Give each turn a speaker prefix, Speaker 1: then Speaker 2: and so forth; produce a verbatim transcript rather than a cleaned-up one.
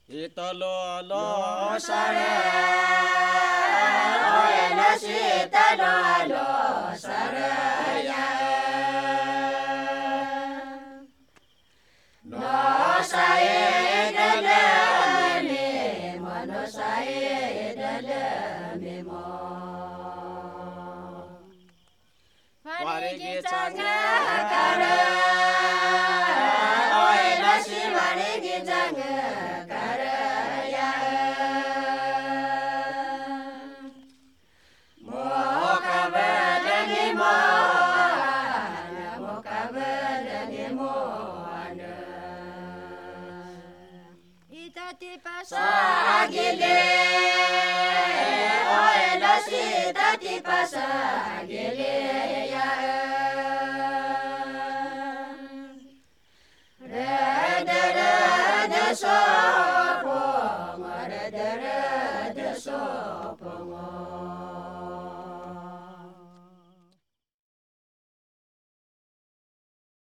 Speaker 1: Italo lo
Speaker 2: sare oela sitalo lo sare ya no sae dele me mano sae dele me mo
Speaker 1: Warigi
Speaker 2: changa kara oela si warigi changa kara ya mo kabada ni mo mo kabada ni mo itati pasagile oela si itati pasagile ya Sopo, mare dere de sopo.